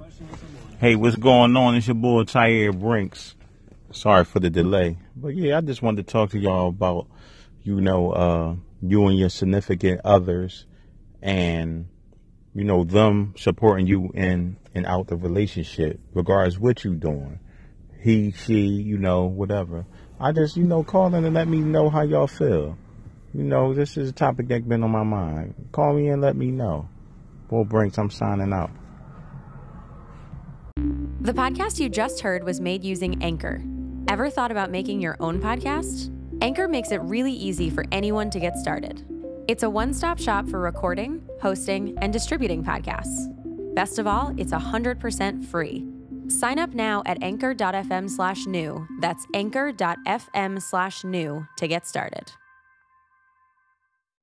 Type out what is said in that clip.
Hey, what's going on? It's your boy Tyre Brinks. Sorry for the delay. But yeah, I just wanted to talk to y'all about, you and your significant others and, them supporting you in and out the relationship, regardless what you doing. He, she, whatever. I just, call in and let me know how y'all feel. This is a topic that's been on my mind. Call me and let me know. Boy Brinks, I'm signing out. The podcast you just heard was made using Anchor. Ever thought about making your own podcast? Anchor makes it really easy for anyone to get started. It's a one-stop shop for recording, hosting, and distributing podcasts. Best of all, it's 100% free. Sign up now at anchor.fm/new. That's anchor.fm/new to get started.